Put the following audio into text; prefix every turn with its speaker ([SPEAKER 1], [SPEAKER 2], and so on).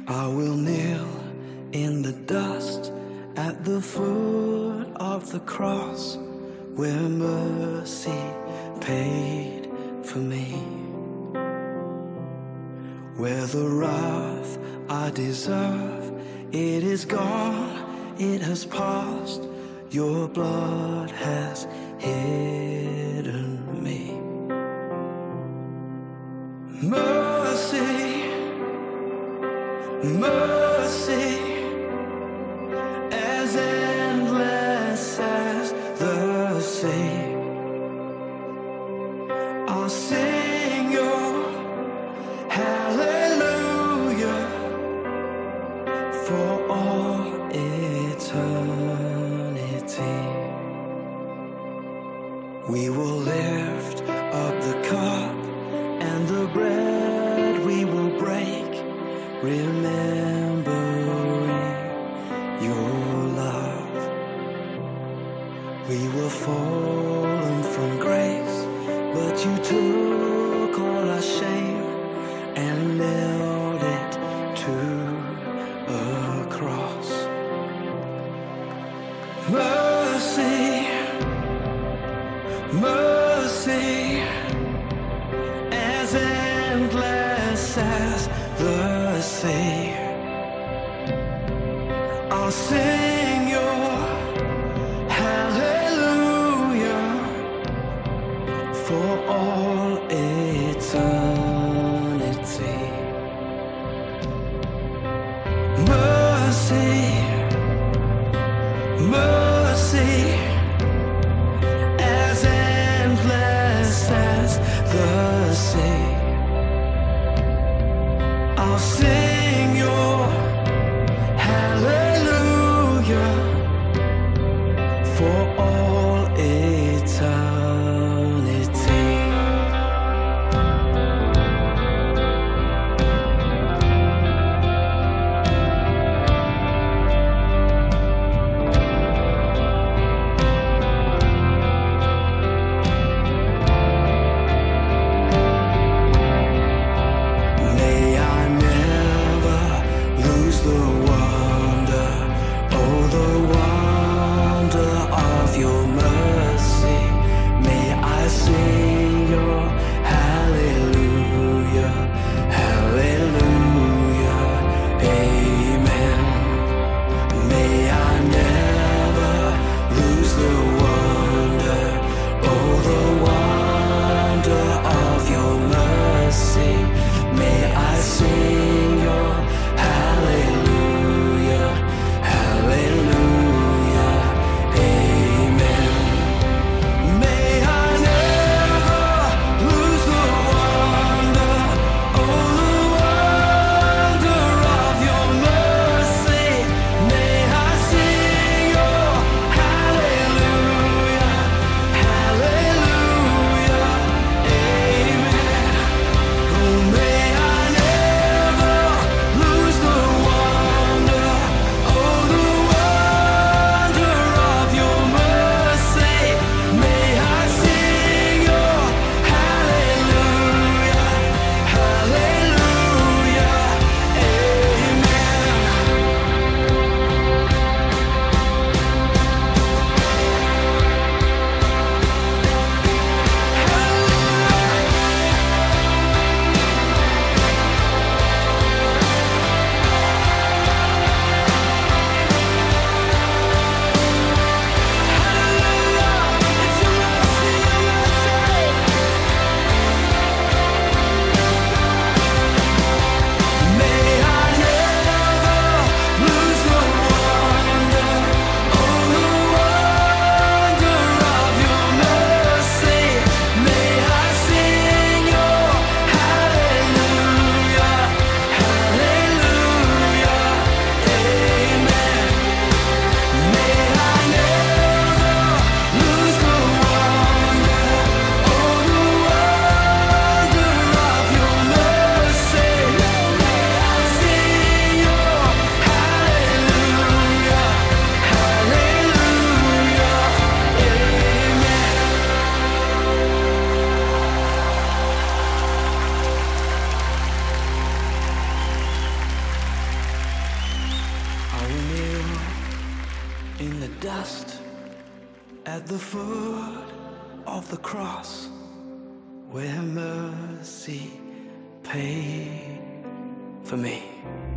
[SPEAKER 1] I will kneel in the dust at the foot of the cross, where mercy paid for me, where the wrath I deserve, it is gone, it has passed. Your blood has hidden me. Mercy, mercy, as endless as the sea. I'll sing your hallelujah for all eternity. We will lift up the cup and the bread we will break, remembering your love. We were fallen from grace, but you took all our shame and nailed it to a cross. Mercy, mercy, as endless as the sea. I'll sing your hallelujah for all eternity. Mercy, mercy, as endless as the sea. I'll sing your hallelujah for all eternity. dust at the foot of the cross, where mercy paid for me.